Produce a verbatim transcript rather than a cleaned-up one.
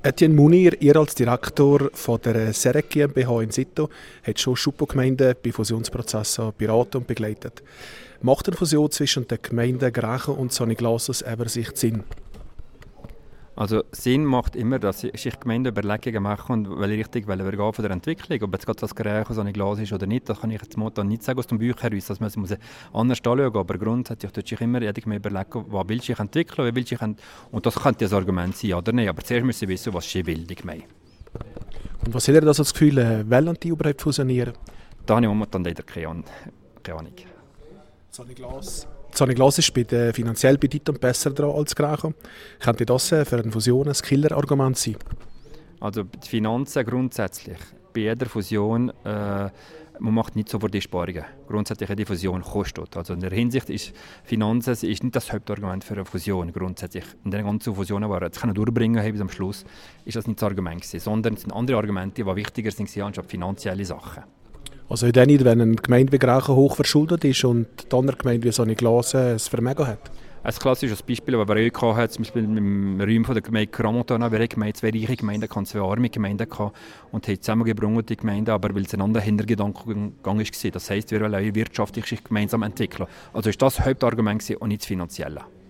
Etienne Munir, ihr als Direktor von der Serec GmbH in Sito, hat schon Schuppengemeinden bei Fusionsprozessen beraten und begleitet. Macht eine Fusion zwischen den Gemeinden Grächen und Soniglasos über sich Sinn? Also Sinn macht immer, dass sich Gemeinden Überlegungen machen und welche Richtung wir gehen von der Entwicklung. Ob jetzt gerade das Grächen so ein Glas ist oder nicht, das kann ich jetzt momentan nicht sagen aus dem Buch heraus, dass man es muss anders anschauen. Aber grundsätzlich tut sich immer jede Gemeinde überlegen, was will ich entwickeln, wie will ich ent- und das könnte das Argument sein oder nicht. Aber zuerst müssen wir wissen, was sie will, die Gemeinde. Und was hat ihr das Gefühl, äh, wollen die überhaupt fusionieren? Da habe ich momentan leider keine Ahnung. Keine Ahnung. Soniglas. Soniglas ist bei der finanziell bedeutend besser dran als Grächen. Könnte das äh, für eine Fusion ein Killer-Argument sein? Also die Finanzen grundsätzlich, bei jeder Fusion, äh, man macht nicht sofort die Sparungen. Grundsätzlich die Fusion kostet. Also in der Hinsicht ist Finanzen ist nicht das Hauptargument für eine Fusion. Grundsätzlich in den ganzen Fusionen, die wir jetzt durchbringen können bis am Schluss, ist das nicht das Argument gewesen, sondern es sind andere Argumente, die wichtiger sind anstatt finanzielle Sachen. Also dann nicht, wenn eine Gemeinde wie Grächen hoch verschuldet ist und die andere Gemeinde wie Soniglas ein Vermögen hat? Ein klassisches Beispiel, das wir auch hatten, zum Beispiel im Raum von der Gemeinde Cramontana, wir hatten zwei reiche Gemeinden, zwei arme Gemeinden und haben zusammengebracht die Gemeinden, aber weil es ein anderer Hintergedanke war. Das heisst, wir wollen auch wirtschaftlich gemeinsam entwickeln. Also ist das Hauptargument und nicht das Finanzielle.